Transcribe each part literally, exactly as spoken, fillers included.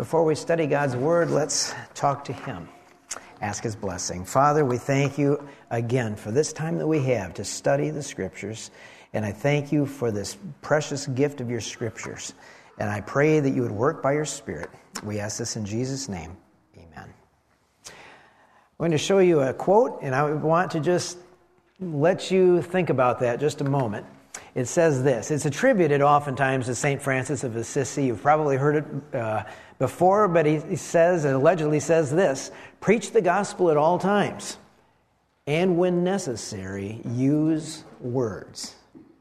Before we study God's Word, let's talk to Him. Ask His blessing. Father, we thank you again for this time that we have to study the Scriptures. And I thank you for this precious gift of your Scriptures. And I pray that you would work by your Spirit. We ask this in Jesus' name. Amen. I'm going to show you a quote, and I want to just let you think about that just a moment. It says this. It's attributed oftentimes to Saint Francis of Assisi. You've probably heard it uh, before, but he, he says, and allegedly says this: preach the gospel at all times, and when necessary, use words.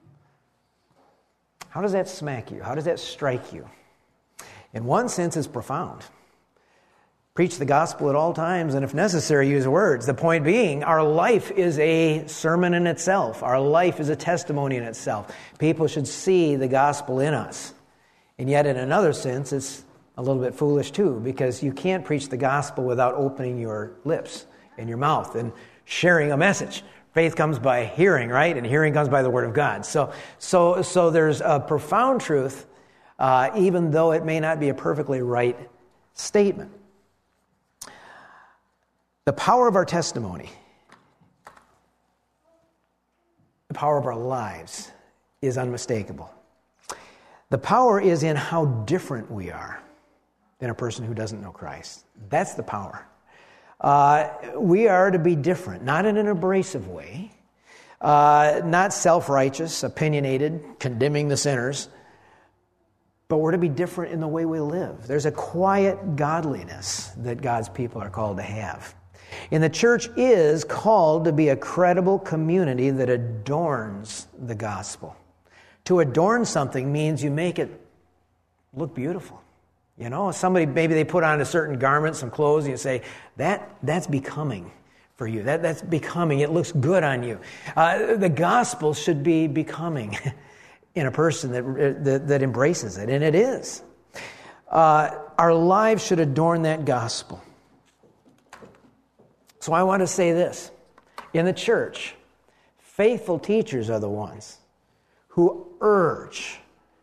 How does that smack you? How does that strike you? In one sense, it's profound. Preach the gospel at all times, and if necessary, use words. The point being, our life is a sermon in itself. Our life is a testimony in itself. People should see the gospel in us. And yet, in another sense, it's a little bit foolish too, because you can't preach the gospel without opening your lips and your mouth and sharing a message. Faith comes by hearing, right? And hearing comes by the Word of God. So, so, so there's a profound truth, uh, even though it may not be a perfectly right statement. The power of our testimony, the power of our lives is unmistakable. The power is in how different we are than a person who doesn't know Christ. That's the power. Uh, we are to be different, not in an abrasive way, uh, not self-righteous, opinionated, condemning the sinners, but we're to be different in the way we live. There's a quiet godliness that God's people are called to have. And the church is called to be a credible community that adorns the gospel. To adorn something means you make it look beautiful. You know, somebody, maybe they put on a certain garment, some clothes, and you say, that that's becoming for you. That That's becoming. It looks good on you. Uh, the gospel should be becoming in a person that, that, that embraces it, and it is. Uh, our lives should adorn that gospel. So I want to say this. In the church, faithful teachers are the ones who urge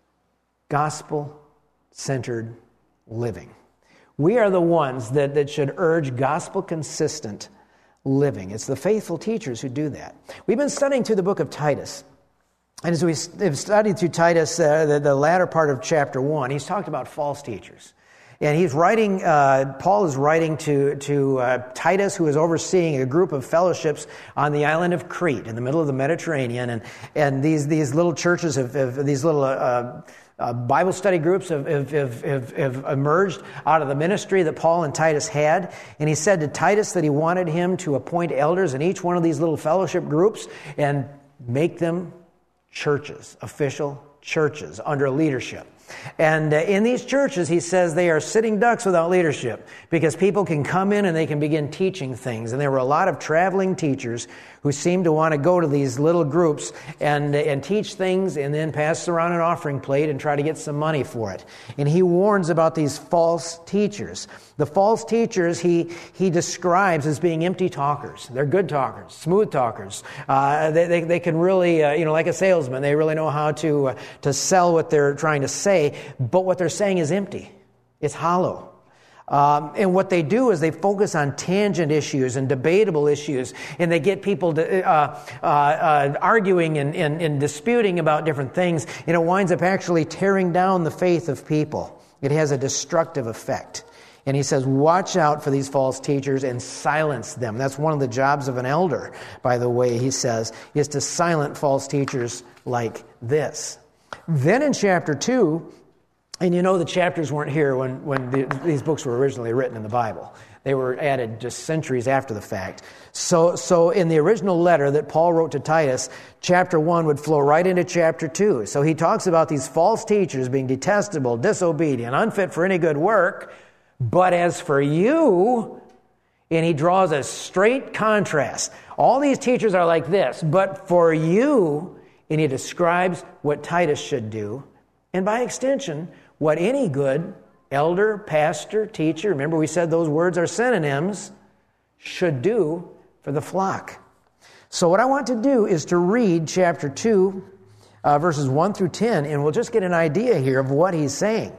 gospel-centered living. We are the ones that, that should urge gospel-consistent living. It's the faithful teachers who do that. We've been studying through the book of Titus. And as we've studied through Titus, uh, the, the latter part of chapter one, he's talked about false teachers. And he's writing, uh, Paul is writing to, to uh, Titus, who is overseeing a group of fellowships on the island of Crete in the middle of the Mediterranean. And, and these, these little churches, have, have these little uh, uh, Bible study groups have, have, have, have emerged out of the ministry that Paul and Titus had. And he said to Titus that he wanted him to appoint elders in each one of these little fellowship groups and make them churches, official churches under leadership. And uh, in these churches, he says they are sitting ducks without leadership because people can come in and they can begin teaching things. And there were a lot of traveling teachers who seemed to want to go to these little groups and, and teach things and then pass around an offering plate and try to get some money for it. And he warns about these false teachers. The false teachers he, he describes as being empty talkers. They're good talkers, smooth talkers. Uh, they, they, they can really, uh, you know, like a salesman, they really know how to, uh, to sell what they're trying to say, but what they're saying is empty. It's hollow. Um, and what they do is they focus on tangent issues and debatable issues, and they get people to, uh, uh, uh, arguing and, and, and disputing about different things, and it winds up actually tearing down the faith of people. It has a destructive effect. And he says, watch out for these false teachers and silence them. That's one of the jobs of an elder, by the way, he says, is to silence false teachers like this. Then in chapter two, and you know the chapters weren't here when, when the, these books were originally written in the Bible. They were added just centuries after the fact. So, so in the original letter that Paul wrote to Titus, chapter one would flow right into chapter two. So he talks about these false teachers being detestable, disobedient, unfit for any good work. But as for you, and he draws a straight contrast. All these teachers are like this, but for you, and he describes what Titus should do, and by extension, what any good elder, pastor, teacher, remember we said those words are synonyms, should do for the flock. So what I want to do is to read chapter two, uh, verses one through ten, and we'll just get an idea here of what he's saying.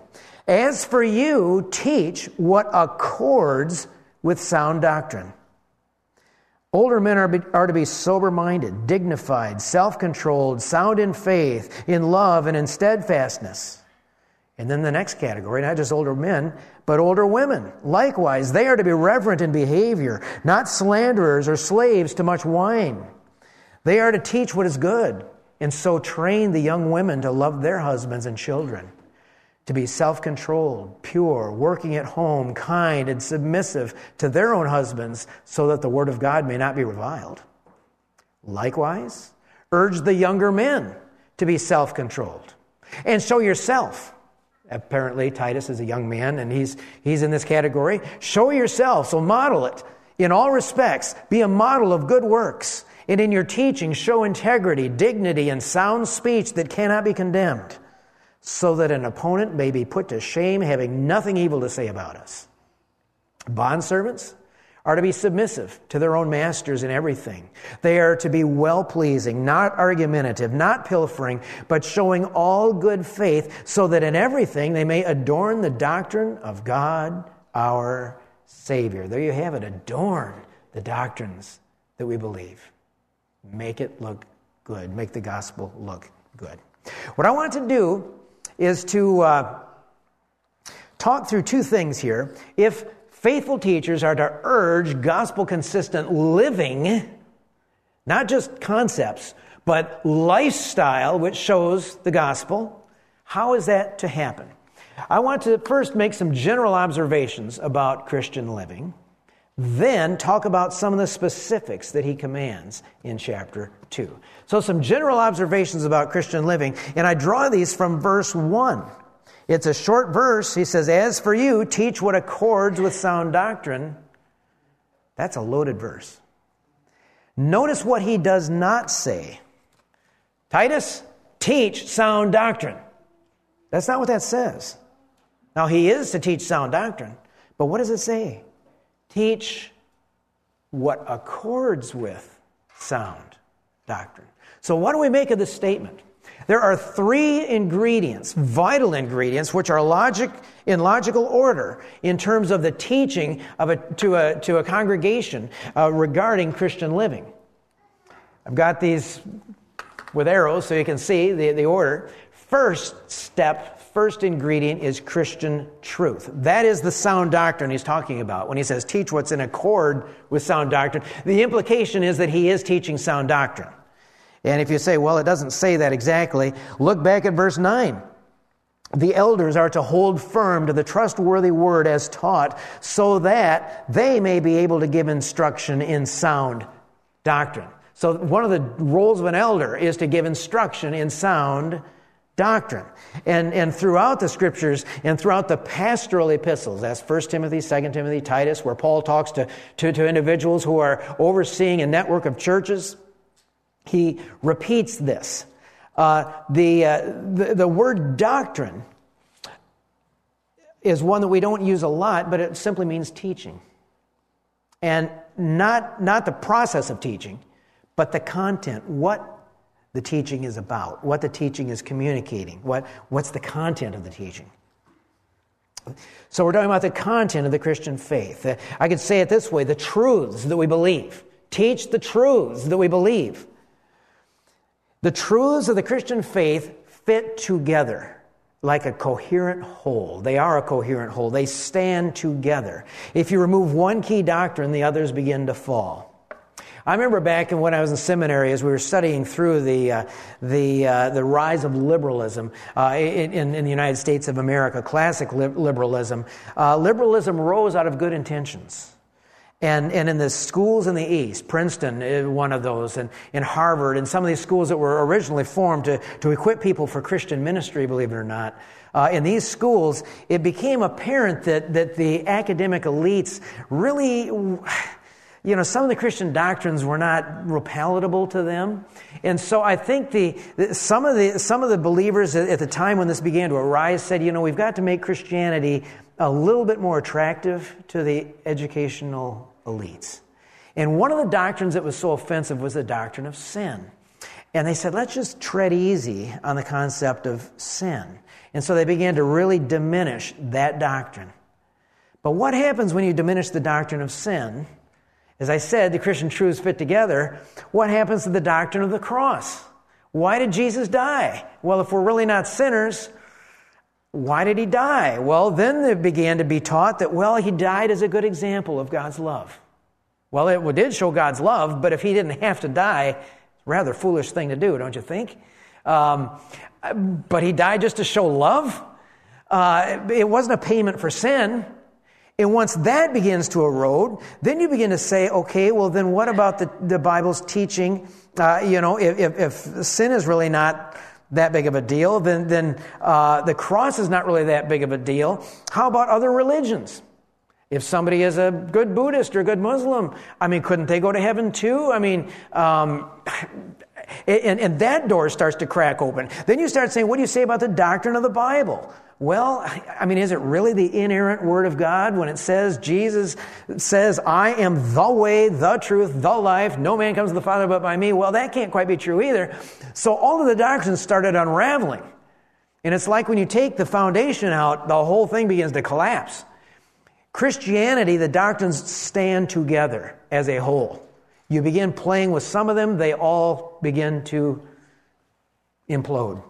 As for you, teach what accords with sound doctrine. Older men are, be, are to be sober-minded, dignified, self-controlled, sound in faith, in love, and in steadfastness. And then the next category, not just older men, but older women. Likewise, they are to be reverent in behavior, not slanderers or slaves to much wine. They are to teach what is good, and so train the young women to love their husbands and children, to be self-controlled, pure, working at home, kind, and submissive to their own husbands, so that the word of God may not be reviled. Likewise, urge the younger men to be self-controlled. And show yourself. Apparently, Titus is a young man, and he's, he's in this category. Show yourself, so model it. In all respects, be a model of good works. And in your teaching, show integrity, dignity, and sound speech that cannot be condemned, so that an opponent may be put to shame, having nothing evil to say about us. Bondservants are to be submissive to their own masters in everything. They are to be well-pleasing, not argumentative, not pilfering, but showing all good faith, so that in everything they may adorn the doctrine of God, our Savior. There you have it. Adorn the doctrines that we believe. Make it look good. Make the gospel look good. What I want to do is to uh, talk through two things here. If faithful teachers are to urge gospel-consistent living, not just concepts, but lifestyle which shows the gospel, how is that to happen? I want to first make some general observations about Christian living, then talk about some of the specifics that he commands in chapter two. So some general observations about Christian living, and I draw these from verse one. It's a short verse. He says, as for you, teach what accords with sound doctrine. That's a loaded verse. Notice what he does not say. Titus, teach sound doctrine. That's not what that says. Now, he is to teach sound doctrine, but what does it say? Teach what accords with sound doctrine. So what do we make of this statement? There are three ingredients, vital ingredients, which are logic in logical order in terms of the teaching of a, to, a, to a congregation uh, regarding Christian living. I've got these with arrows so you can see the, the order. First step, first ingredient is Christian truth. That is the sound doctrine he's talking about. When he says teach what's in accord with sound doctrine, the implication is that he is teaching sound doctrine. And if you say, well, it doesn't say that exactly, look back at verse nine. The elders are to hold firm to the trustworthy word as taught, so that they may be able to give instruction in sound doctrine. So one of the roles of an elder is to give instruction in sound doctrine. And, and throughout the scriptures and throughout the pastoral epistles, that's First Timothy, Second Timothy, Titus, where Paul talks to, to, to individuals who are overseeing a network of churches, he repeats this. Uh, the, uh, the the word doctrine is one that we don't use a lot, but it simply means teaching. And not, not the process of teaching, but the content, what the teaching is about, what the teaching is communicating, what, what's the content of the teaching. So we're talking about the content of the Christian faith. Uh, I could say it this way, the truths that we believe. Teach the truths that we believe. The truths of the Christian faith fit together like a coherent whole. They are a coherent whole. They stand together. If you remove one key doctrine, the others begin to fall. I remember back when I was in seminary, as we were studying through the uh, the uh, the rise of liberalism uh, in, in the United States of America, classic li- liberalism. Uh, liberalism rose out of good intentions. And and in the schools in the East, Princeton is one of those, and in Harvard, and some of these schools that were originally formed to, to equip people for Christian ministry, believe it or not, uh, in these schools, it became apparent that, that the academic elites really, you know, some of the Christian doctrines were not real palatable to them. And so I think the, the some of the some of the believers at the time when this began to arise said, you know, we've got to make Christianity a little bit more attractive to the educational elites. And one of the doctrines that was so offensive was the doctrine of sin. And they said, let's just tread easy on the concept of sin. And so they began to really diminish that doctrine. But what happens when you diminish the doctrine of sin? As I said, the Christian truths fit together. What happens to the doctrine of the cross? Why did Jesus die? Well, if we're really not sinners, why did he die? Well, then it began to be taught that, well, he died as a good example of God's love. Well, it did show God's love, but if he didn't have to die, it's a rather foolish thing to do, don't you think? Um, but he died just to show love. Uh, it wasn't a payment for sin. And once that begins to erode, then you begin to say, okay, well, then what about the, the Bible's teaching? Uh, you know, if, if, if sin is really not that big of a deal, then, then uh, the cross is not really that big of a deal. How about other religions? If somebody is a good Buddhist or a good Muslim, I mean, couldn't they go to heaven too? I mean, um, and, and that door starts to crack open. Then you start saying, what do you say about the doctrine of the Bible? Well, I mean, is it really the inerrant Word of God when it says, Jesus says, I am the way, the truth, the life, no man comes to the Father but by me? Well, that can't quite be true either. So all of the doctrines started unraveling. And it's like when you take the foundation out, the whole thing begins to collapse. Christianity, the doctrines stand together as a whole. You begin playing with some of them, they all begin to implode.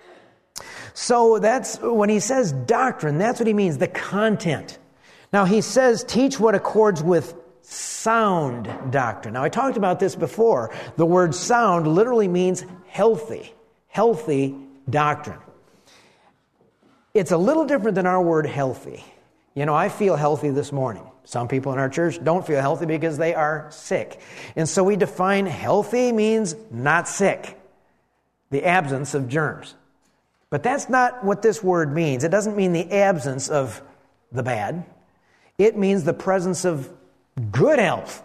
So that's when he says doctrine, that's what he means, the content. Now he says teach what accords with sound doctrine. Now I talked about this before. The word sound literally means healthy, healthy doctrine. It's a little different than our word healthy. You know, I feel healthy this morning. Some people in our church don't feel healthy because they are sick. And so we define healthy means not sick, the absence of germs. But that's not what this word means. It doesn't mean the absence of the bad. It means the presence of good health.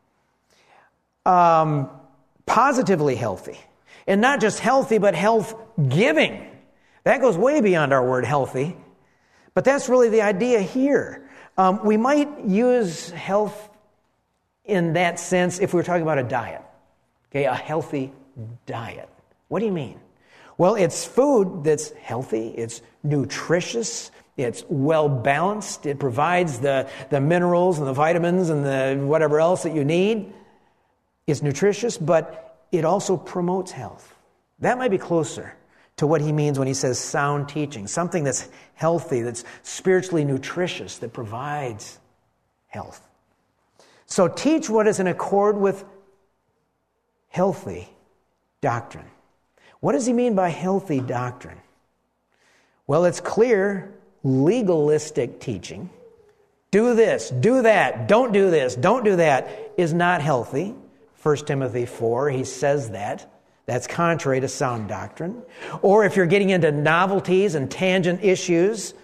Um, positively healthy. And not just healthy, but health-giving. That goes way beyond our word healthy. But that's really the idea here. Um, we might use health in that sense if we were talking about a diet. Okay, a healthy diet. What do you mean? Well, it's food that's healthy, it's nutritious, it's well-balanced, it provides the, the minerals and the vitamins and the whatever else that you need. It's nutritious, but it also promotes health. That might be closer to what he means when he says sound teaching, something that's healthy, that's spiritually nutritious, that provides health. So teach what is in accord with healthy doctrine. What does he mean by healthy doctrine? Well, it's clear legalistic teaching. Do this, do that, don't do this, don't do that is not healthy. First Timothy four, he says that. That's contrary to sound doctrine. Or if you're getting into novelties and tangent issues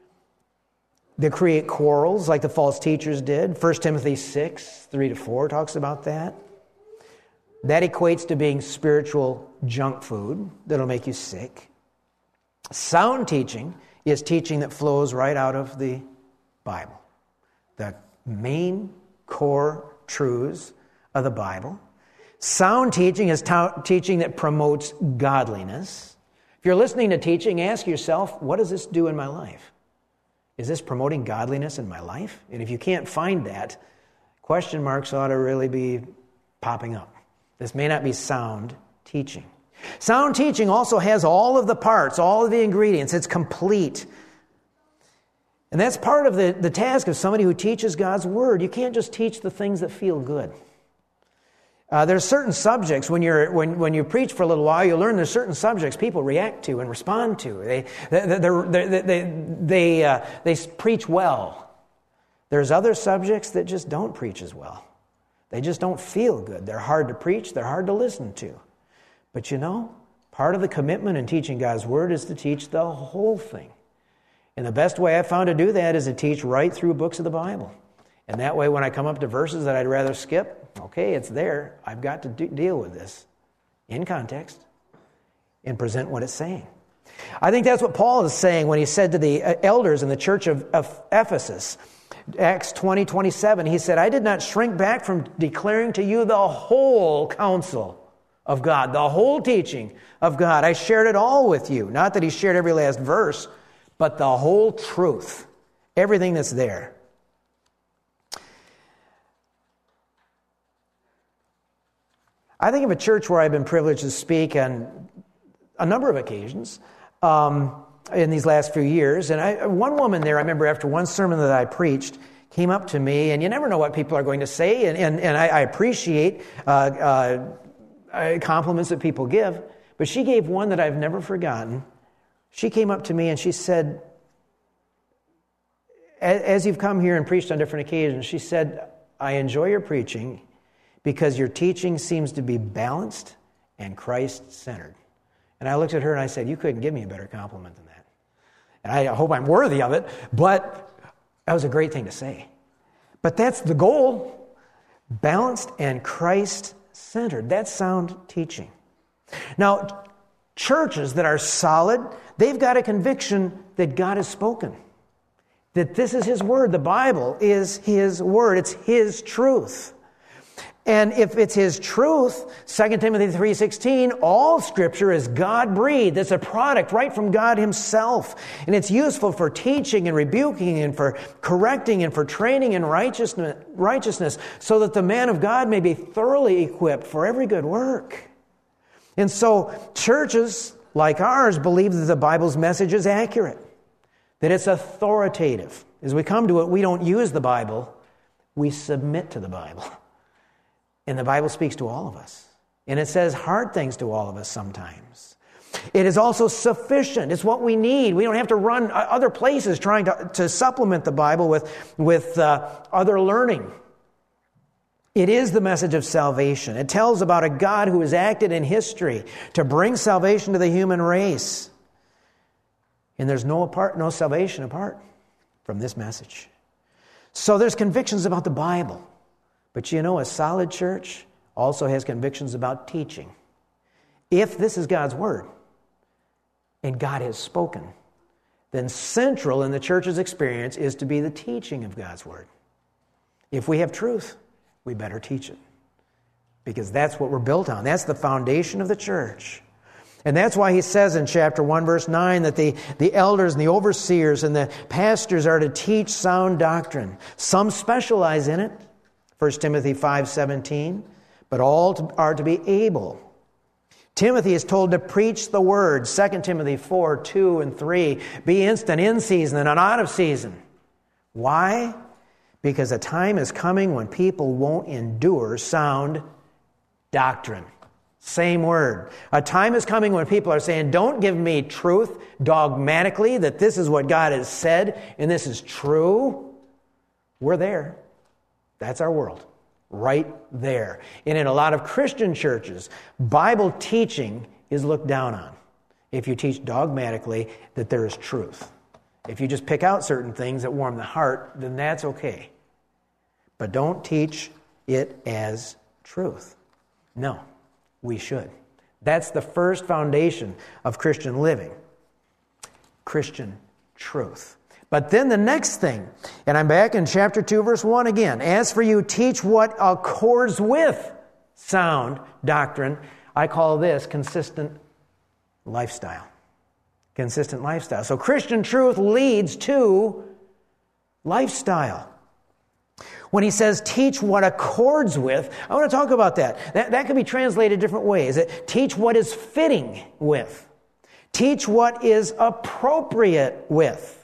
that create quarrels like the false teachers did. First Timothy six, three to four talks about that. That equates to being spiritual junk food that'll make you sick. Sound teaching is teaching that flows right out of the Bible. The main core truths of the Bible. Sound teaching is ta- teaching that promotes godliness. If you're listening to teaching, ask yourself, what does this do in my life? Is this promoting godliness in my life? And if you can't find that, question marks ought to really be popping up. This may not be sound teaching. Sound teaching also has all of the parts, all of the ingredients. It's complete. And that's part of the, the task of somebody who teaches God's Word. You can't just teach the things that feel good. Uh, there's certain subjects, when, you're, when, when you preach for a little while, you learn there's certain subjects people react to and respond to. They, they, they, they, they, they, uh, they preach well. There's other subjects that just don't preach as well. They just don't feel good. They're hard to preach. They're hard to listen to. But you know, part of the commitment in teaching God's Word is to teach the whole thing. And the best way I've found to do that is to teach right through books of the Bible. And that way, when I come up to verses that I'd rather skip, okay, it's there. I've got to do, deal with this in context and present what it's saying. I think that's what Paul is saying when he said to the elders in the church of, of Ephesus, Acts twenty, twenty-seven, he said, I did not shrink back from declaring to you the whole counsel of God, the whole teaching of God. I shared it all with you. Not that he shared every last verse, but the whole truth, everything that's there. I think of a church where I've been privileged to speak on a number of occasions um, in these last few years. And I, one woman there, I remember after one sermon that I preached, came up to me, and you never know what people are going to say, and, and, and I, I appreciate uh, uh, compliments that people give, but she gave one that I've never forgotten. She came up to me and she said, as you've come here and preached on different occasions, she said, I enjoy your preaching because your teaching seems to be balanced and Christ-centered. And I looked at her and I said, you couldn't give me a better compliment than that. And I hope I'm worthy of it, but that was a great thing to say. But that's the goal. Balanced and Christ-centered. That's sound teaching. Now, churches that are solid, they've got a conviction that God has spoken. That this is His Word. The Bible is His Word. It's His truth. And if it's His truth, Second Timothy three sixteen, all Scripture is God-breathed. It's a product right from God Himself. And it's useful for teaching and rebuking and for correcting and for training in righteousness, righteousness so that the man of God may be thoroughly equipped for every good work. And so churches like ours believe that the Bible's message is accurate, that it's authoritative. As we come to it, we don't use the Bible, we submit to the Bible. And the Bible speaks to all of us. And it says hard things to all of us sometimes. It is also sufficient. It's what we need. We don't have to run other places trying to, to supplement the Bible with, with uh, other learning. It is the message of salvation. It tells about a God who has acted in history to bring salvation to the human race. And there's no apart, no salvation apart from this message. So there's convictions about the Bible. But you know, a solid church also has convictions about teaching. If this is God's Word, and God has spoken, then central in the church's experience is to be the teaching of God's Word. If we have truth, we better teach it. Because that's what we're built on. That's the foundation of the church. And that's why he says in chapter one, verse nine, that the, the elders and the overseers and the pastors are to teach sound doctrine. Some specialize in it. First Timothy five seventeen, but all to, are to be able. Timothy is told to preach the word. Second Timothy four two and three, be instant in season and out of season. Why? Because a time is coming when people won't endure sound doctrine. Same word. A time is coming when people are saying, don't give me truth dogmatically, that this is what God has said and this is true. We're there. That's our world, right there. And in a lot of Christian churches, Bible teaching is looked down on. If you teach dogmatically that there is truth. If you just pick out certain things that warm the heart, then that's okay. But don't teach it as truth. No, we should. That's the first foundation of Christian living. Christian truth. But then the next thing, and I'm back in chapter two, verse one again. As for you, teach what accords with sound doctrine. I call this consistent lifestyle. Consistent lifestyle. So Christian truth leads to lifestyle. When he says teach what accords with, I want to talk about that. That, that can be translated different ways. It, teach what is fitting with. Teach what is appropriate with.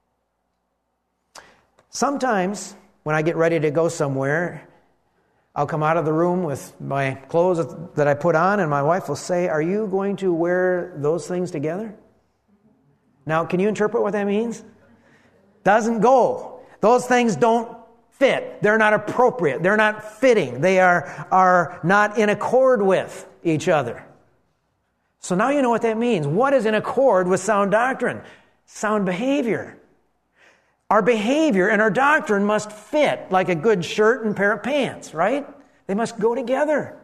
Sometimes, when I get ready to go somewhere, I'll come out of the room with my clothes that I put on, and my wife will say, are you going to wear those things together? Now, can you interpret what that means? Doesn't go. Those things don't fit. They're not appropriate. They're not fitting. They are, are not in accord with each other. So now you know what that means. What is in accord with sound doctrine? Sound behavior. Our behavior and our doctrine must fit like a good shirt and pair of pants, right? They must go together.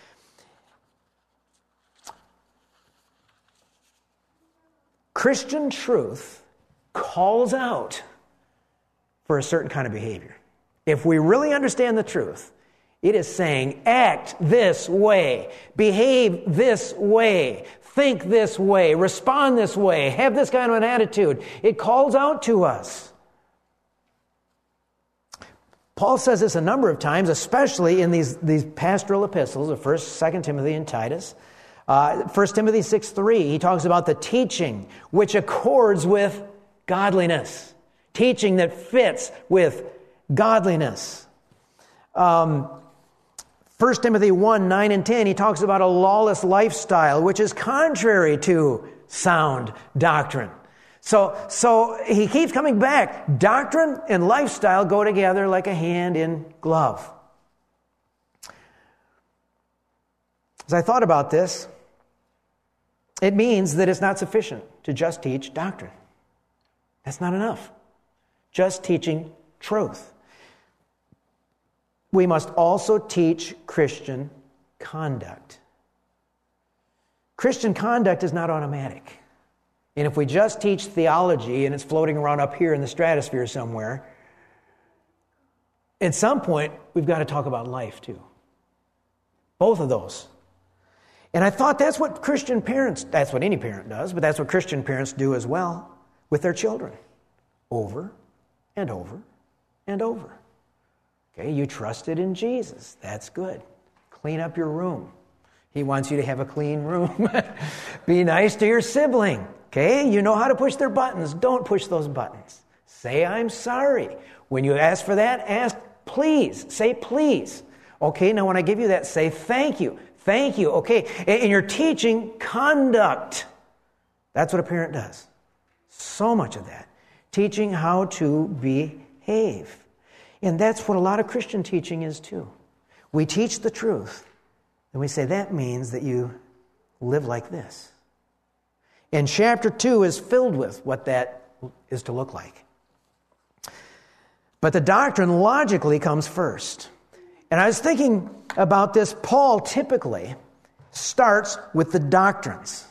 Christian truth calls out for a certain kind of behavior. If we really understand the truth, It is saying, act this way, behave this way, think this way, respond this way, have this kind of an attitude. It calls out to us. Paul says this a number of times, especially in these, these pastoral epistles of First, Second Timothy, and Titus. Uh, First Timothy six three, he talks about the teaching which accords with godliness. Teaching that fits with godliness. Um, First Timothy one, nine and ten, he talks about a lawless lifestyle, which is contrary to sound doctrine. So, so he keeps coming back. Doctrine and lifestyle go together like a hand in glove. As I thought about this, it means that it's not sufficient to just teach doctrine. That's not enough. Just teaching truth. We must also teach Christian conduct. Christian conduct is not automatic. And if we just teach theology and it's floating around up here in the stratosphere somewhere, at some point we've got to talk about life too. Both of those. And I thought that's what Christian parents, that's what any parent does, but that's what Christian parents do as well with their children. Over and over and over. Okay, you trusted in Jesus. That's good. Clean up your room. He wants you to have a clean room. Be nice to your sibling. Okay, you know how to push their buttons. Don't push those buttons. Say, I'm sorry. When you ask for that, ask please. Say please. Okay, now when I give you that, say thank you. Thank you. Okay, and you're teaching conduct. That's what a parent does. So much of that. Teaching how to behave. And that's what a lot of Christian teaching is too. We teach the truth, and we say that means that you live like this. And chapter two is filled with what that is to look like. But the doctrine logically comes first. And I was thinking about this. Paul typically starts with the doctrines.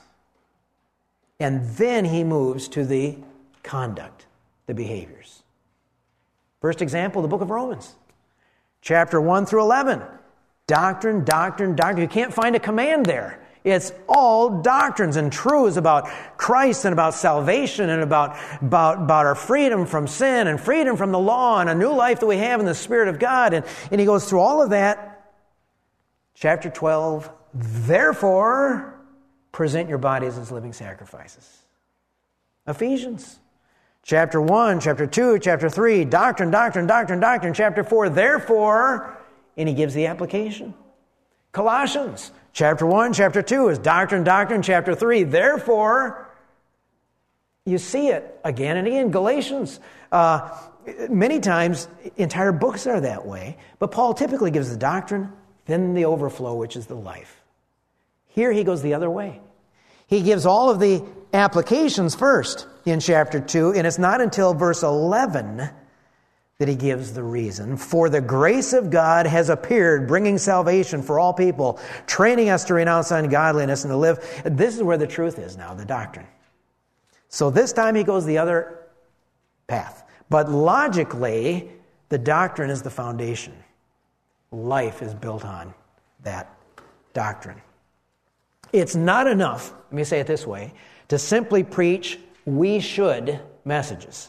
And then he moves to the conduct, the behaviors. First example, the book of Romans. Chapter one through eleven. Doctrine, doctrine, doctrine. You can't find a command there. It's all doctrines and truths about Christ and about salvation and about, about, about our freedom from sin and freedom from the law and a new life that we have in the Spirit of God. And, and he goes through all of that. Chapter twelve, therefore, present your bodies as living sacrifices. Ephesians. Chapter one, chapter two, chapter three, doctrine, doctrine, doctrine, doctrine. Chapter four, therefore, and he gives the application. Colossians. Chapter one, chapter two is doctrine, doctrine. Chapter three, therefore, you see it again and again. Galatians, uh, many times, entire books are that way. But Paul typically gives the doctrine, then the overflow, which is the life. Here he goes the other way. He gives all of the applications first in chapter two, and it's not until verse eleven that he gives the reason. For the grace of God has appeared, bringing salvation for all people, training us to renounce ungodliness and to live. This is where the truth is now, the doctrine. So this time he goes the other path. But logically, the doctrine is the foundation. Life is built on that doctrine. It's not enough, let me say it this way, to simply preach we should messages.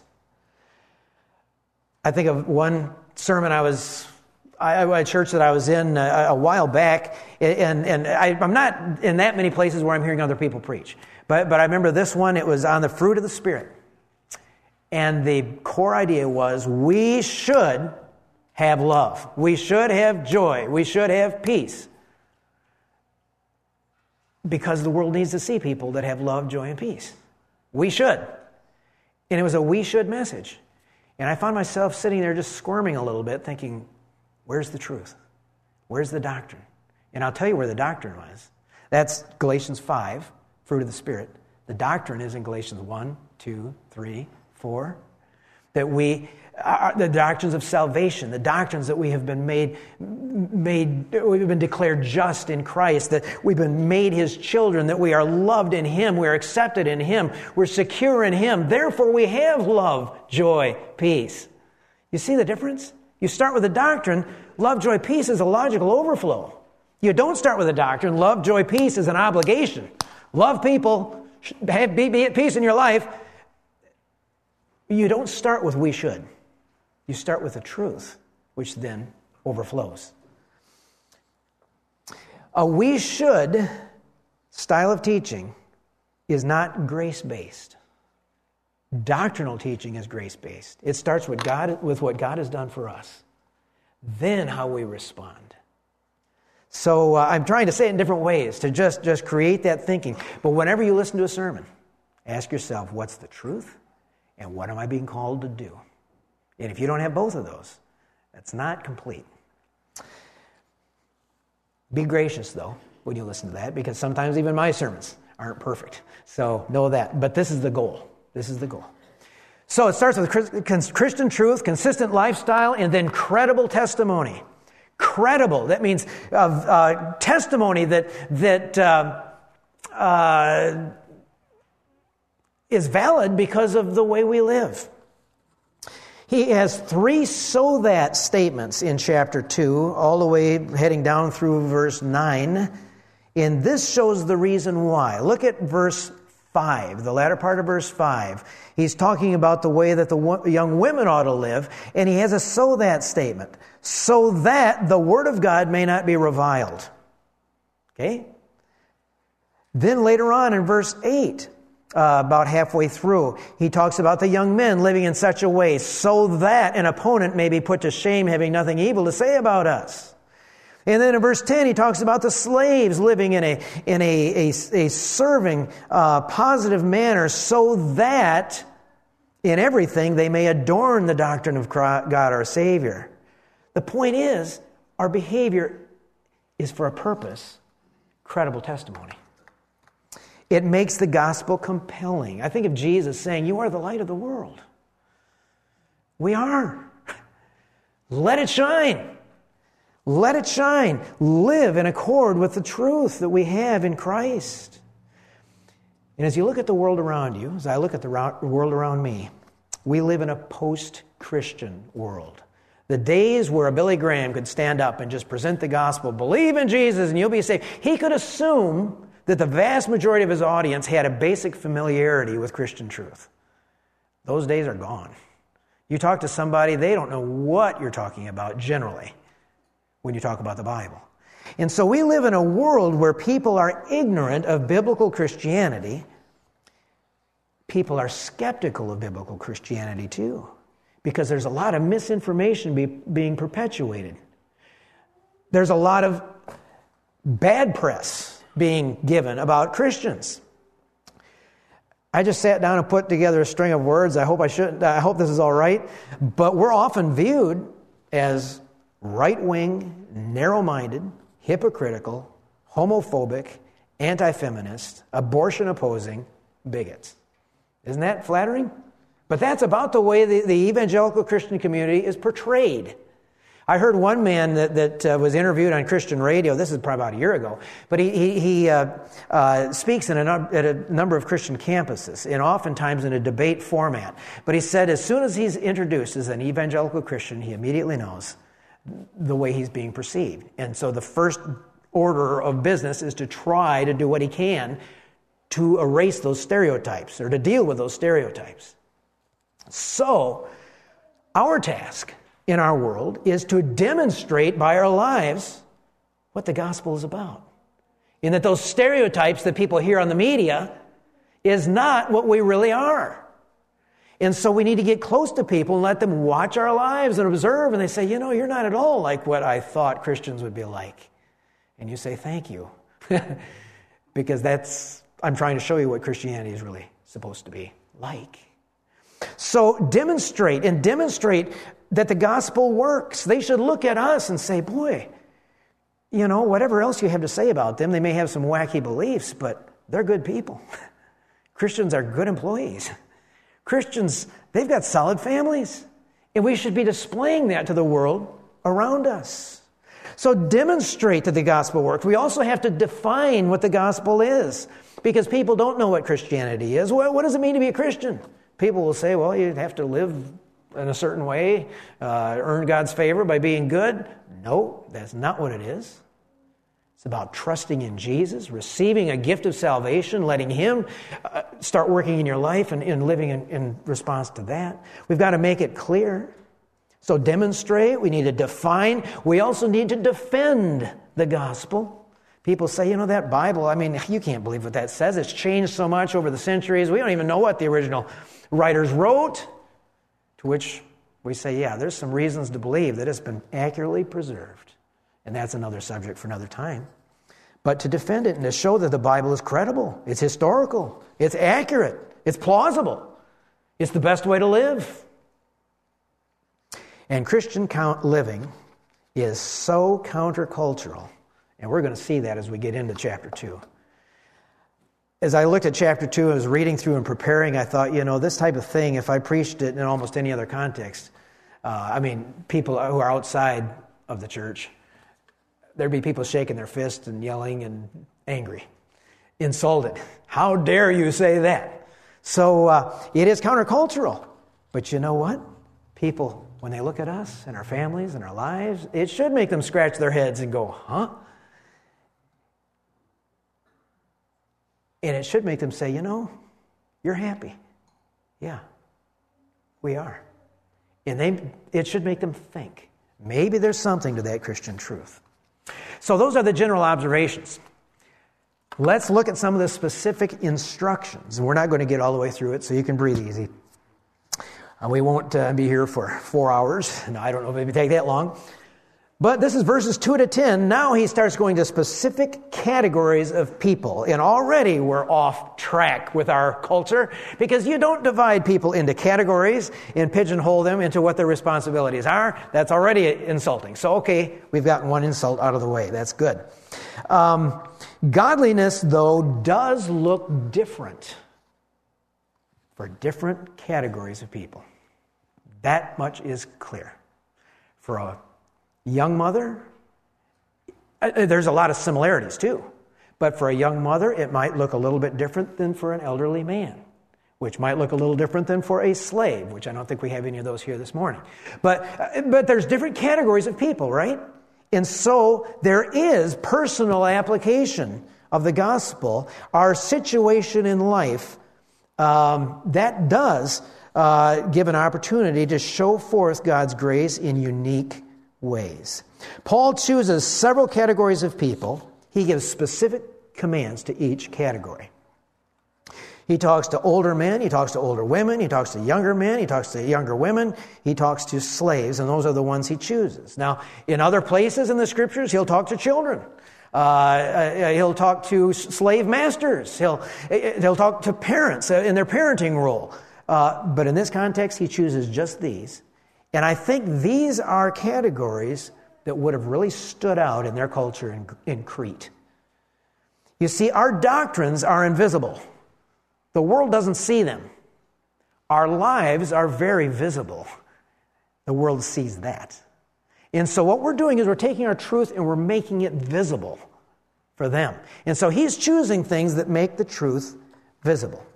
I think of one sermon I was, I, a church that I was in a, a while back, and, and I, I'm not in that many places where I'm hearing other people preach. But, but I remember this one, it was on the fruit of the Spirit. And the core idea was we should have love. We should have joy. We should have peace. Because the world needs to see people that have love, joy, and peace. We should. And it was a we should message. And I found myself sitting there just squirming a little bit, thinking, where's the truth? Where's the doctrine? And I'll tell you where the doctrine was. That's Galatians five, fruit of the Spirit. The doctrine is in Galatians one, two, three, four. That we, are the doctrines of salvation, the doctrines that we have been made, made, we've been declared just in Christ, that we've been made His children, that we are loved in Him, we are accepted in Him, we're secure in Him. Therefore we have love, joy, peace. You see the difference? You start with the doctrine. Love, joy, peace is a logical overflow. You don't start with the doctrine. Love, joy, peace is an obligation. Love people. Have, be, be at peace in your life. You don't start with we should. You start with the truth, which then overflows. A we should style of teaching is not grace-based. Doctrinal teaching is grace-based. It starts with God, with what God has done for us. Then how we respond. So uh, I'm trying to say it in different ways to just, just create that thinking. But whenever you listen to a sermon, ask yourself, what's the truth? And what am I being called to do? And if you don't have both of those, that's not complete. Be gracious, though, when you listen to that, because sometimes even my sermons aren't perfect. So know that. But this is the goal. This is the goal. So it starts with Christian truth, consistent lifestyle, and then credible testimony. Credible. That means uh, uh, testimony that that uh, uh, is valid because of the way we live. He has three so that statements in chapter two, all the way heading down through verse nine. And this shows the reason why. Look at verse five, the latter part of verse five. He's talking about the way that the young women ought to live, and he has a so that statement. So that the word of God may not be reviled. Okay? Then later on in verse eight, uh, about halfway through, he talks about the young men living in such a way so that an opponent may be put to shame, having nothing evil to say about us. And then in verse ten, he talks about the slaves living in a in a, a, a serving, uh, positive manner so that in everything they may adorn the doctrine of God our Savior. The point is, our behavior is for a purpose, credible testimony. It makes the gospel compelling. I think of Jesus saying, you are the light of the world. We are. Let it shine. Let it shine. Live in accord with the truth that we have in Christ. And as you look at the world around you, as I look at the world around me, we live in a post-Christian world. The days where a Billy Graham could stand up and just present the gospel, believe in Jesus and you'll be saved. He could assume that the vast majority of his audience had a basic familiarity with Christian truth. Those days are gone. You talk to somebody, they don't know what you're talking about generally when you talk about the Bible. And so we live in a world where people are ignorant of biblical Christianity. People are skeptical of biblical Christianity too, because there's a lot of misinformation be, being perpetuated. There's a lot of bad press being given about Christians. I just sat down and put together a string of words. I hope I shouldn't. I hope this is all right. But we're often viewed as right-wing, narrow-minded, hypocritical, homophobic, anti-feminist, abortion-opposing bigots. Isn't that flattering? But that's about the way the, the evangelical Christian community is portrayed. I heard one man that, that uh, was interviewed on Christian radio, this is probably about a year ago, but he, he, he uh, uh, speaks in a num- at a number of Christian campuses, and oftentimes in a debate format. But he said as soon as he's introduced as an evangelical Christian, he immediately knows the way he's being perceived. And so the first order of business is to try to do what he can to erase those stereotypes or to deal with those stereotypes. So, our task in our world is to demonstrate by our lives what the gospel is about. And that those stereotypes that people hear on the media is not what we really are. And so we need to get close to people and let them watch our lives and observe, and they say, you know, you're not at all like what I thought Christians would be like. And you say, thank you. Because that's, I'm trying to show you what Christianity is really supposed to be like. So demonstrate and demonstrate that the gospel works. They should look at us and say, boy, you know, whatever else you have to say about them, they may have some wacky beliefs, but they're good people. Christians are good employees. Christians, they've got solid families. And we should be displaying that to the world around us. So demonstrate that the gospel works. We also have to define what the gospel is, because people don't know what Christianity is. What, what does it mean to be a Christian? People will say, well, you have to live in a certain way, uh, earn God's favor by being good. No, that's not what it is. It's about trusting in Jesus, receiving a gift of salvation, letting Him uh, start working in your life and, and living in, in response to that. We've got to make it clear. So demonstrate, we need to define, we also need to defend the gospel. People say, you know, that Bible, I mean, you can't believe what that says. It's changed so much over the centuries. We don't even know what the original writers wrote. To which we say, yeah, there's some reasons to believe that it's been accurately preserved. And that's another subject for another time. But to defend it and to show that the Bible is credible, it's historical, it's accurate, it's plausible, it's the best way to live. And Christian count living is so countercultural. And we're going to see that as we get into chapter two. As I looked at chapter two and was reading through and preparing, I thought, you know, this type of thing, if I preached it in almost any other context, uh, I mean, people who are outside of the church, there'd be people shaking their fists and yelling and angry, insulted. How dare you say that? So uh, it is countercultural. But you know what? People, when they look at us and our families and our lives, it should make them scratch their heads and go, huh? And it should make them say, you know, you're happy. Yeah, we are. And they, it should make them think, maybe there's something to that Christian truth. So those are the general observations. Let's look at some of the specific instructions. And we're not going to get all the way through it, so you can breathe easy. Uh, we won't uh, be here for four hours. No, I don't know if it'll take that long. But this is verses two to ten. Now he starts going to specific categories of people. And already we're off track with our culture because you don't divide people into categories and pigeonhole them into what their responsibilities are. That's already insulting. So, okay, we've gotten one insult out of the way. That's good. Um, godliness, though, does look different for different categories of people. That much is clear. For a young mother, there's a lot of similarities too. But for a young mother, it might look a little bit different than for an elderly man, which might look a little different than for a slave, which I don't think we have any of those here this morning. But, but there's different categories of people, right? And so there is personal application of the gospel. Our situation in life, um, that does uh, give an opportunity to show forth God's grace in unique ways. Paul chooses several categories of people. He gives specific commands to each category. He talks to older men, he talks to older women, he talks to younger men, he talks to younger women, he talks to slaves, and those are the ones he chooses. Now, in other places in the Scriptures, he'll talk to children. Uh, he'll talk to slave masters. He'll, he'll talk to parents in their parenting role. Uh, but in this context, he chooses just these. And I think these are categories that would have really stood out in their culture in, in Crete. You see, our doctrines are invisible. The world doesn't see them. Our lives are very visible. The world sees that. And so what we're doing is we're taking our truth and we're making it visible for them. And so he's choosing things that make the truth visible.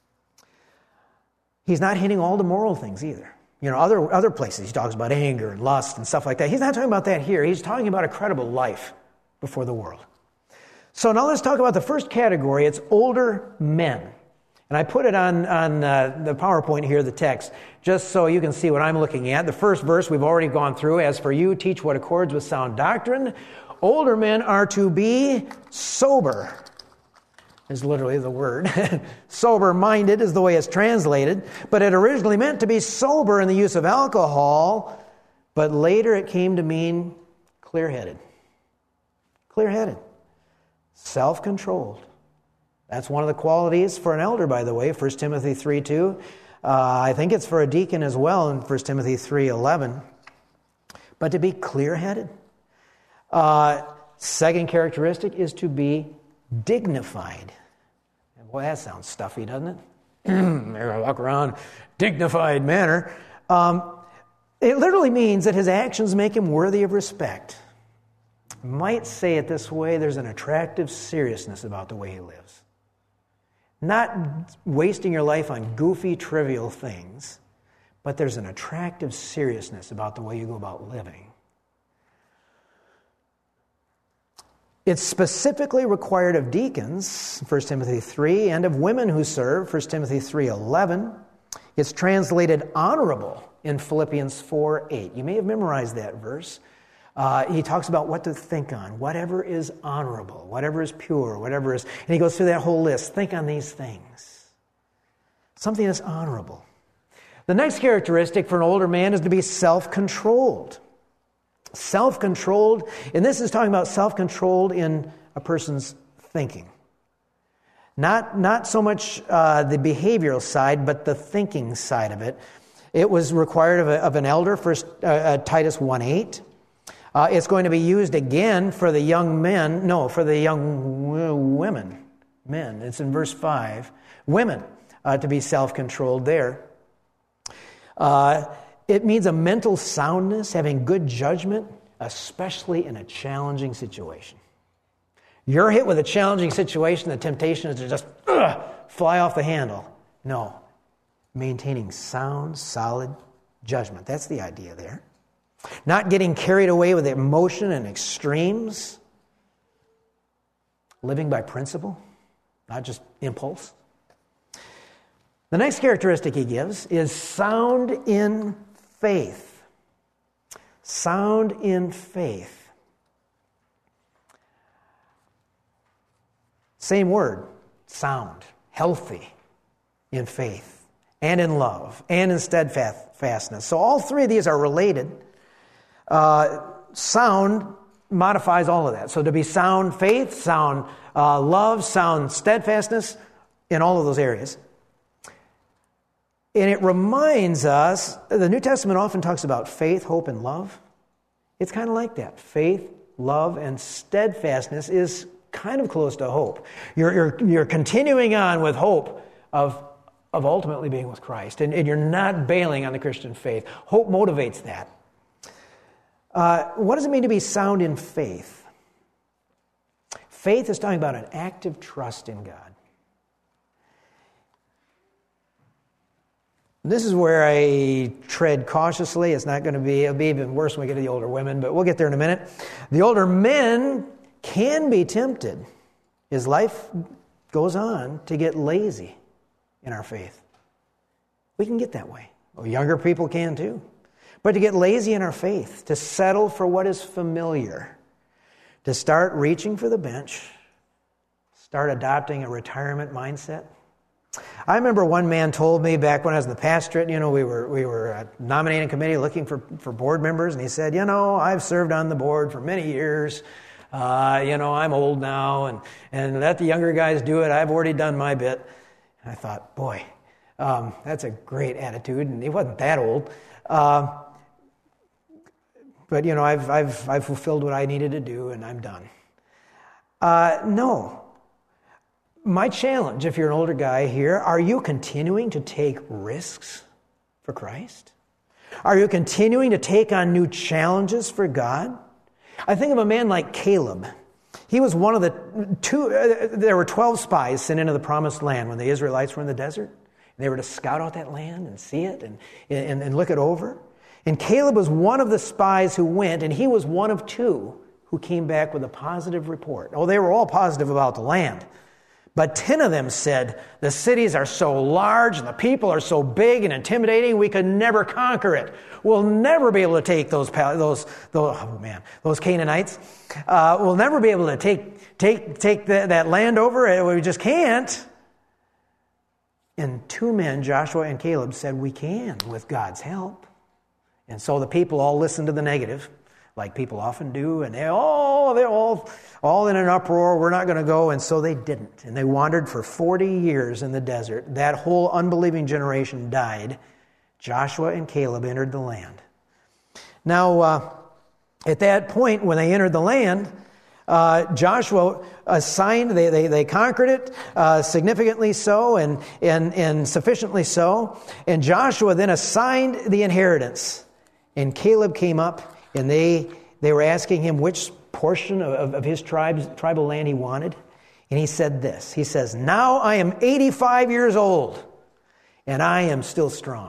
He's not hitting all the moral things either. You know, other other places he talks about anger and lust and stuff like that. He's not talking about that here. He's talking about a credible life before the world. So now let's talk about the first category. It's older men. And I put it on, on uh, the PowerPoint here, the text, just so you can see what I'm looking at. The first verse we've already gone through. As for you, teach what accords with sound doctrine. Older men are to be sober. Is literally the word. Sober-minded is the way it's translated. But it originally meant to be sober in the use of alcohol, but later it came to mean clear-headed. Clear-headed. Self-controlled. That's one of the qualities for an elder, by the way, First Timothy three two. Uh, I think it's for a deacon as well in First Timothy three eleven. But to be clear-headed. Uh, second characteristic is to be dignified. And boy, that sounds stuffy, doesn't it? They're walk around dignified manner. Um, it literally means that his actions make him worthy of respect. Might say it this way, there's an attractive seriousness about the way he lives. Not wasting your life on goofy, trivial things, but there's an attractive seriousness about the way you go about living. It's specifically required of deacons, First Timothy three, and of women who serve, First Timothy three eleven. It's translated honorable in Philippians four eight. You may have memorized that verse. Uh, he talks about what to think on, whatever is honorable, whatever is pure, whatever is... And he goes through that whole list. Think on these things. Something that's honorable. The next characteristic for an older man is to be self-controlled. Self-controlled, and this is talking about self-controlled in a person's thinking. Not, not so much uh, the behavioral side, but the thinking side of it. It was required of, a, of an elder, first uh, uh, Titus one eight. Uh, it's going to be used again for the young men, no, for the young w- women, men. It's in verse five. Women, uh, to be self-controlled there. Uh, it means a mental soundness, having good judgment, especially in a challenging situation. You're hit with a challenging situation, the temptation is to just ugh, fly off the handle. No, maintaining sound, solid judgment. That's the idea there. Not getting carried away with emotion and extremes. Living by principle, not just impulse. The next characteristic he gives is sound in faith. Sound in faith. Same word, sound, healthy in faith, and in love, and in steadfastness. So all three of these are related. Uh, sound modifies all of that. So to be sound faith, sound uh, love, sound steadfastness, in all of those areas. And it reminds us, the New Testament often talks about faith, hope, and love. It's kind of like that. Faith, love, and steadfastness is kind of close to hope. You're, you're, you're continuing on with hope of, of ultimately being with Christ. And, and you're not bailing on the Christian faith. Hope motivates that. Uh, what does it mean to be sound in faith? Faith is talking about an active trust in God. This is where I tread cautiously. It's not going to be, it'll be even worse when we get to the older women, but we'll get there in a minute. The older men can be tempted, as life goes on, to get lazy in our faith. We can get that way. Well, younger people can too. But to get lazy in our faith, to settle for what is familiar, to start reaching for the bench, start adopting a retirement mindset. I remember one man told me back when I was in the pastorate, you know, we were we were a nominating committee looking for, for board members, and he said, you know, I've served on the board for many years. Uh, you know, I'm old now, and, and let the younger guys do it. I've already done my bit. And I thought, boy, um, that's a great attitude, and he wasn't that old. Uh, But, you know, I've I've I've fulfilled what I needed to do, and I'm done. Uh, no. My challenge, if you're an older guy here, are you continuing to take risks for Christ? Are you continuing to take on new challenges for God? I think of a man like Caleb. He was one of the two, uh, there were twelve spies sent into the promised land when the Israelites were in the desert. They were to scout out that land and see it and, and, and look it over. And Caleb was one of the spies who went, and he was one of two who came back with a positive report. Oh, they were all positive about the land. But ten of them said, the cities are so large and the people are so big and intimidating, we could never conquer it. We'll never be able to take those, those, those oh man, those Canaanites. Uh, we'll never be able to take, take, take the, that land over. We just can't. And two men, Joshua and Caleb, said, we can with God's help. And so the people all listened to the negative, like people often do, and they all they're all all in an uproar. We're not going to go, and so they didn't. And they wandered for forty years in the desert. That whole unbelieving generation died. Joshua and Caleb entered the land. Now, uh, at that point, when they entered the land, uh, Joshua assigned, they, they, they conquered it, uh, significantly so, and, and, and sufficiently so. And Joshua then assigned the inheritance. And Caleb came up, and they they were asking him which portion of, of his tribe's, tribal land he wanted. And he said this. He says, now I am eighty-five years old, and I am still strong.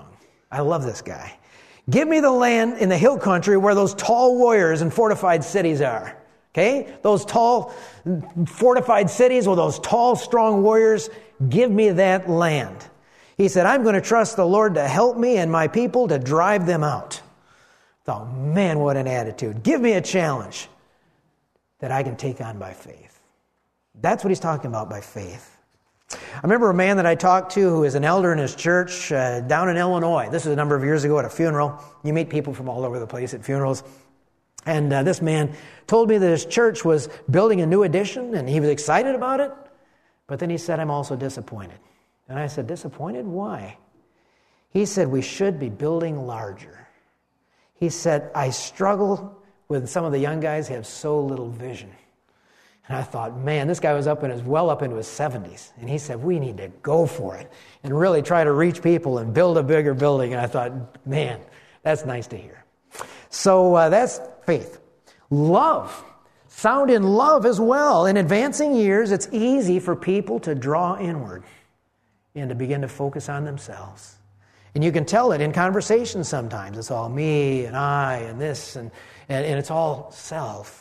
I love this guy. Give me the land in the hill country where those tall warriors and fortified cities are. Okay? Those tall, fortified cities with those tall, strong warriors, give me that land. He said, I'm going to trust the Lord to help me and my people to drive them out. Oh, man, what an attitude. Give me a challenge that I can take on by faith. That's what he's talking about by faith. I remember a man that I talked to who is an elder in his church uh, down in Illinois. This was a number of years ago at a funeral. You meet people from all over the place at funerals. And uh, this man told me that his church was building a new addition, and he was excited about it. But then he said, I'm also disappointed. And I said, disappointed? Why? He said, we should be building larger. He said, I struggle with some of the young guys who have so little vision. And I thought, man, this guy was up in his well up into his seventies. And he said, we need to go for it and really try to reach people and build a bigger building. And I thought, man, that's nice to hear. So uh, that's faith. Love. Sound in love as well. In advancing years, it's easy for people to draw inward and to begin to focus on themselves. And you can tell it in conversation sometimes. It's all me and I and this, and, and, and it's all self.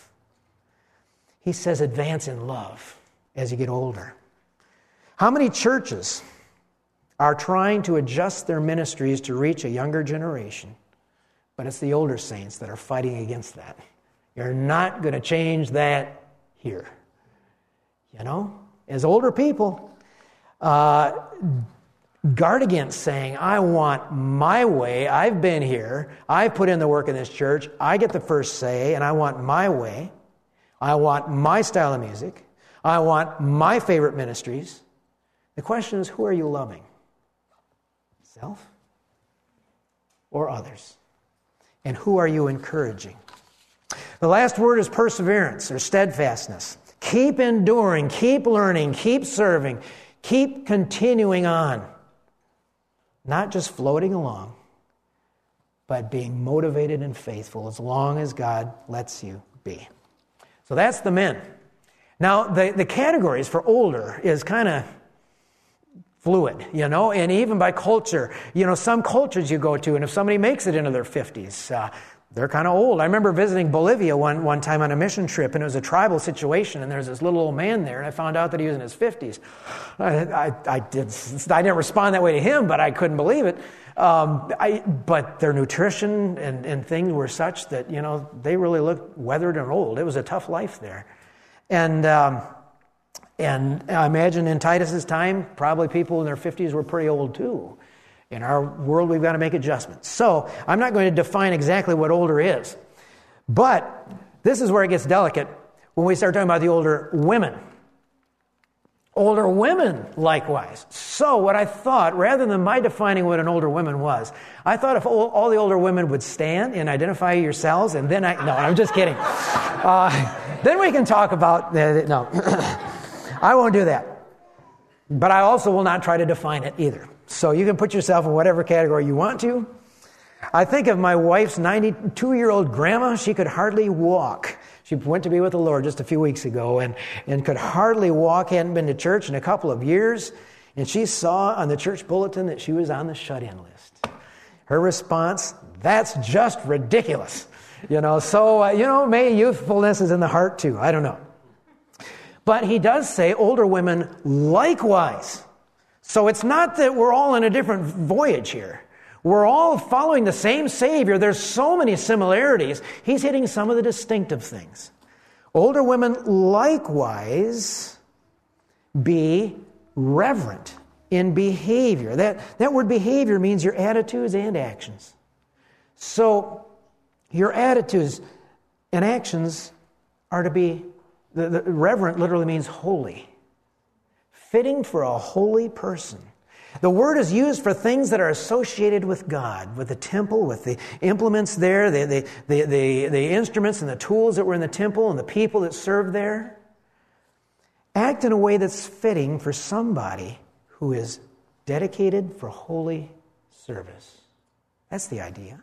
He says advance in love as you get older. How many churches are trying to adjust their ministries to reach a younger generation? But it's the older saints that are fighting against that. You're not going to change that here. You know, as older people, uh, guard against saying, I want my way. I've been here. I've put in the work in this church. I get the first say, and I want my way. I want my style of music. I want my favorite ministries. The question is, who are you loving? Self or others? And who are you encouraging? The last word is perseverance or steadfastness. Keep enduring, keep learning, keep serving, keep continuing on. Not just floating along, but being motivated and faithful as long as God lets you be. So that's the men. Now, the, the categories for older is kind of fluid, you know, and even by culture. You know, some cultures you go to, and if somebody makes it into their fifties, uh, they're kind of old. I remember visiting Bolivia one, one time on a mission trip, and it was a tribal situation, and there was this little old man there, and I found out that he was in his fifties. I, I, I, did, I didn't respond that way to him, but I couldn't believe it. Um, I, but their nutrition and, and things were such that, you know, they really looked weathered and old. It was a tough life there. And um, and I imagine in Titus's time, probably people in their fifties were pretty old too. In our world, we've got to make adjustments. So I'm not going to define exactly what older is. But this is where it gets delicate when we start talking about the older women. Older women, likewise. So what I thought, rather than my defining what an older woman was, I thought if all, all the older women would stand and identify yourselves, and then I... No, I'm just kidding. Uh, then we can talk about... Uh, no, I won't do that. But I also will not try to define it either. So you can put yourself in whatever category you want to. I think of my wife's ninety-two-year-old grandma. She could hardly walk. She went to be with the Lord just a few weeks ago and, and could hardly walk, hadn't been to church in a couple of years. And she saw on the church bulletin that she was on the shut-in list. Her response, that's just ridiculous. You know, so, uh, you know, maybe youthfulness is in the heart too. I don't know. But he does say older women likewise. So it's not that we're all in a different voyage here. We're all following the same Savior. There's so many similarities. He's hitting some of the distinctive things. Older women likewise be reverent in behavior. That, that word behavior means your attitudes and actions. So your attitudes and actions are to be, the, the reverent literally means holy. Fitting for a holy person. The word is used for things that are associated with God, with the temple, with the implements there, the, the, the, the, the instruments and the tools that were in the temple and the people that served there. Act in a way that's fitting for somebody who is dedicated for holy service. That's the idea.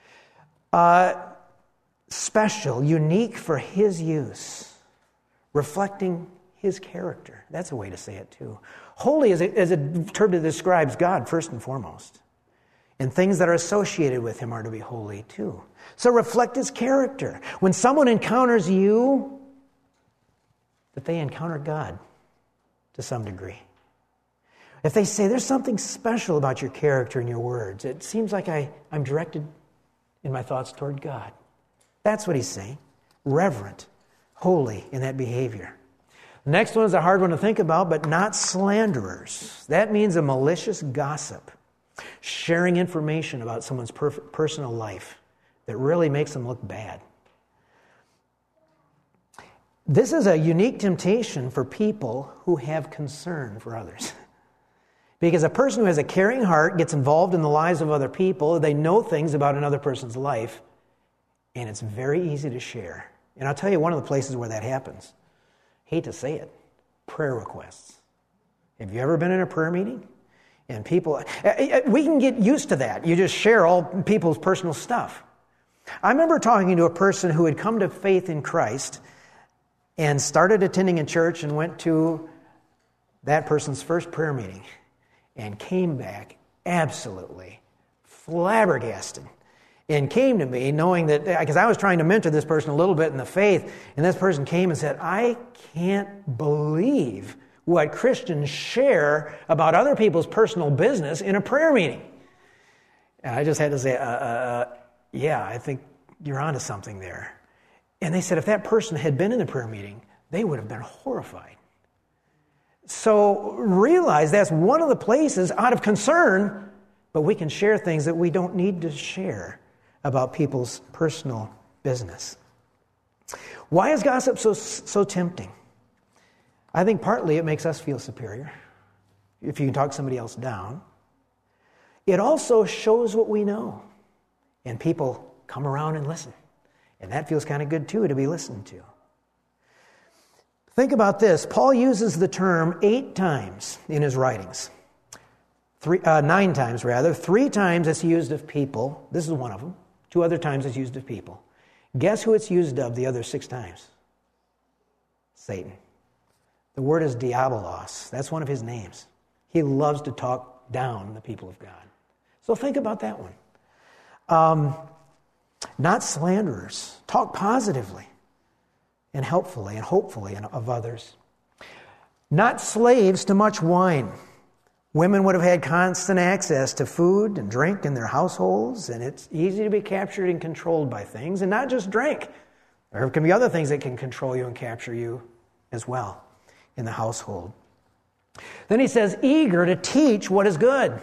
Uh, special, unique for His use, reflecting His character. That's a way to say it too. Holy is a, is a term that describes God first and foremost. And things that are associated with him are to be holy too. So reflect his character. When someone encounters you, that they encounter God to some degree. If they say, there's something special about your character and your words, it seems like I, I'm directed in my thoughts toward God. That's what he's saying. Reverent, holy in that behavior. The next one is a hard one to think about, but not slanderers. That means a malicious gossip, sharing information about someone's perf- personal life that really makes them look bad. This is a unique temptation for people who have concern for others. Because a person who has a caring heart gets involved in the lives of other people. They know things about another person's life, and it's very easy to share. And I'll tell you one of the places where that happens. Hate to say it, prayer requests. Have you ever been in a prayer meeting? And people, we can get used to that. You just share all people's personal stuff. I remember talking to a person who had come to faith in Christ and started attending a church and went to that person's first prayer meeting and came back absolutely flabbergasted and came to me knowing that, because I was trying to mentor this person a little bit in the faith, and this person came and said, I can't believe what Christians share about other people's personal business in a prayer meeting. And I just had to say, uh, uh, yeah, I think you're onto something there. And they said if that person had been in the prayer meeting, they would have been horrified. So realize that's one of the places out of concern, but we can share things that we don't need to share about people's personal business. Why is gossip so so tempting? I think partly it makes us feel superior, if you can talk somebody else down. It also shows what we know, and people come around and listen. And that feels kind of good too, to be listened to. Think about this. Paul uses the term eight times in his writings. Three, uh, nine times, rather. Three times it's used of people. This is one of them. Two other times it's used of people. Guess who it's used of the other six times? Satan. The word is diabolos. That's one of his names. He loves to talk down the people of God. So think about that one. Um, not slanderers. Talk positively and helpfully and hopefully of others. Not slaves to much wine. Women would have had constant access to food and drink in their households, and it's easy to be captured and controlled by things, and not just drink. There can be other things that can control you and capture you as well in the household. Then he says, eager to teach what is good.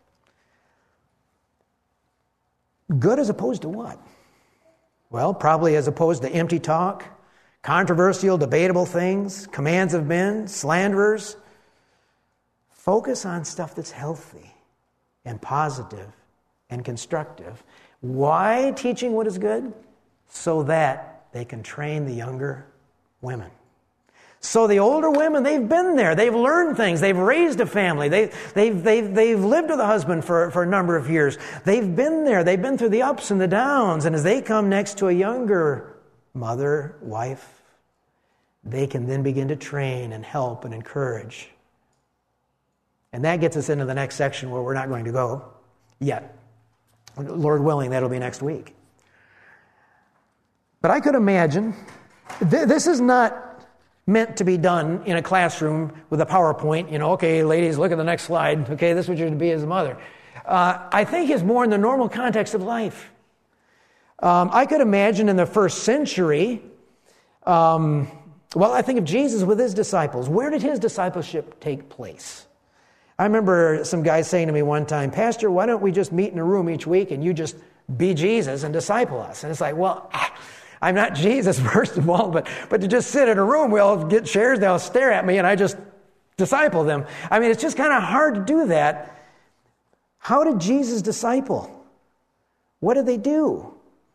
Good as opposed to what? Well, probably as opposed to empty talk, controversial, debatable things, commands of men, slanderers. Focus on stuff that's healthy and positive and constructive. Why teaching what is good? So that they can train the younger women. So the older women, they've been there. They've learned things. They've raised a family. They, they've, they've, they've lived with a husband for, for a number of years. They've been there. They've been through the ups and the downs. And as they come next to a younger mother, wife, they can then begin to train and help and encourage. And that gets us into the next section where we're not going to go yet. Lord willing, that'll be next week. But I could imagine, th- this is not meant to be done in a classroom with a PowerPoint. You know, okay, ladies, look at the next slide. Okay, this is what you're to be as a mother. Uh, I think it's more in the normal context of life. Um, I could imagine in the first century, um, well, I think of Jesus with his disciples. Where did his discipleship take place? I remember some guy saying to me one time, Pastor, why don't we just meet in a room each week and you just be Jesus and disciple us? And it's like, well, I'm not Jesus, first of all, but, but to just sit in a room, we all get chairs, they'll stare at me, and I just disciple them. I mean, it's just kind of hard to do that. How did Jesus disciple? What did they do?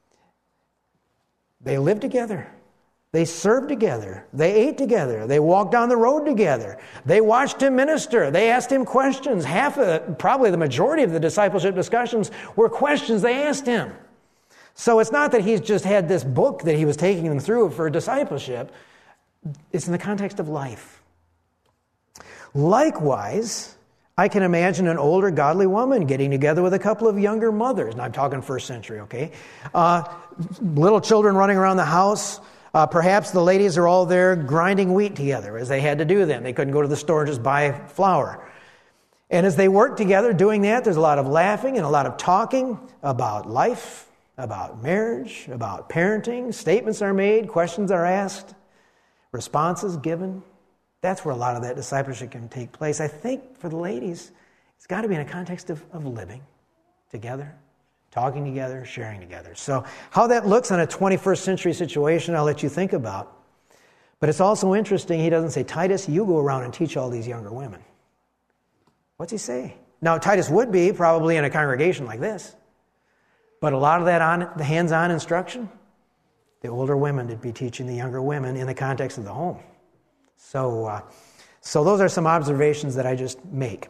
They lived together. They served together. They ate together. They walked down the road together. They watched him minister. They asked him questions. Half of, probably the majority of the discipleship discussions were questions they asked him. So it's not that he's just had this book that he was taking them through for discipleship. It's in the context of life. Likewise, I can imagine an older godly woman getting together with a couple of younger mothers. And I'm talking first century, okay? Uh, little children running around the house. Uh, perhaps the ladies are all there grinding wheat together, as they had to do then. They couldn't go to the store and just buy flour. And as they work together doing that, there's a lot of laughing and a lot of talking about life, about marriage, about parenting. Statements are made, questions are asked, responses given. That's where a lot of that discipleship can take place. I think for the ladies, it's got to be in a context of, of living together, talking together, sharing together. So how that looks in a twenty-first century situation, I'll let you think about. But it's also interesting, he doesn't say, Titus, you go around and teach all these younger women. What's he say? Now, Titus would be probably in a congregation like this. But a lot of that on the hands-on instruction, the older women would be teaching the younger women in the context of the home. So, uh, so those are some observations that I just make.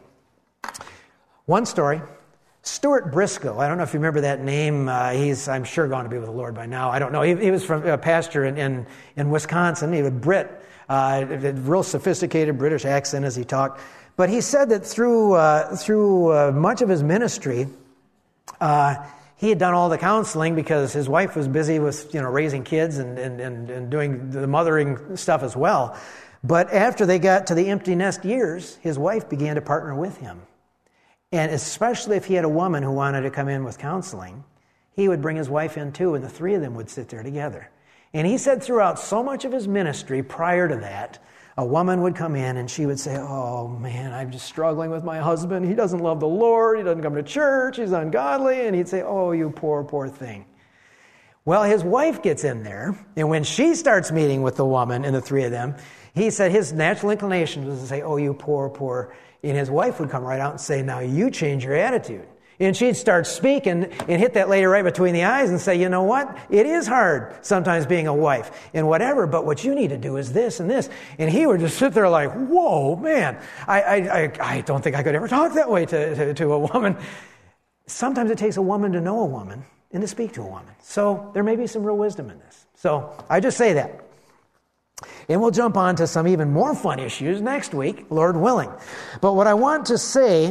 One story, Stuart Briscoe. I don't know if you remember that name. Uh, he's, I'm sure, gone to be with the Lord by now. I don't know. He, he was from a pastor in, in, in Wisconsin. He was a Brit, uh, a real sophisticated British accent as he talked. But he said that through uh, through uh, much of his ministry, uh, he had done all the counseling because his wife was busy with, you know, raising kids and, and, and, and doing the mothering stuff as well. But after they got to the empty nest years, his wife began to partner with him. And especially if he had a woman who wanted to come in with counseling, he would bring his wife in too, and the three of them would sit there together. And he said throughout so much of his ministry prior to that, a woman would come in and she would say, oh man, I'm just struggling with my husband. He doesn't love the Lord. He doesn't come to church. He's ungodly. And he'd say, oh, you poor, poor thing. Well, his wife gets in there, and when she starts meeting with the woman and the three of them, he said his natural inclination was to say, oh, you poor, poor. And his wife would come right out and say, now you change your attitude. And she'd start speaking and hit that lady right between the eyes and say, you know what? It is hard sometimes being a wife and whatever, but what you need to do is this and this. And he would just sit there like, whoa, man, I I, I, I don't think I could ever talk that way to, to, to a woman. Sometimes it takes a woman to know a woman and to speak to a woman. So there may be some real wisdom in this. So I just say that. And we'll jump on to some even more fun issues next week, Lord willing. But what I want to say,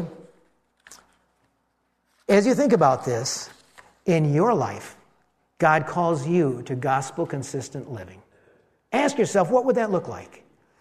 as you think about this, in your life, God calls you to gospel-consistent living. Ask yourself, what would that look like?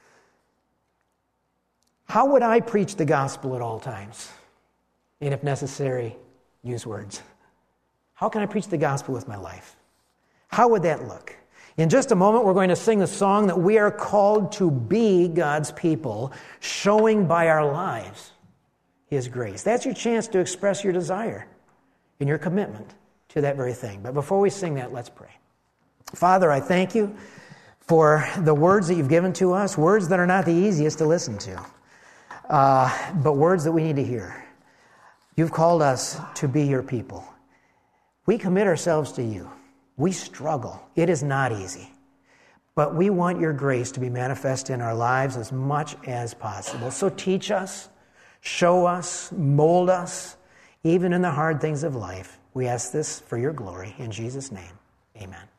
How would I preach the gospel at all times? And if necessary, use words. How can I preach the gospel with my life? How would that look? In just a moment, we're going to sing the song that we are called to be God's people, showing by our lives His grace. That's your chance to express your desire and your commitment to that very thing. But before we sing that, let's pray. Father, I thank you for the words that you've given to us, words that are not the easiest to listen to, uh, but words that we need to hear. You've called us to be your people. We commit ourselves to you. We struggle. It is not easy. But we want your grace to be manifest in our lives as much as possible. So teach us, show us, mold us, even in the hard things of life. We ask this for your glory. In Jesus' name, amen.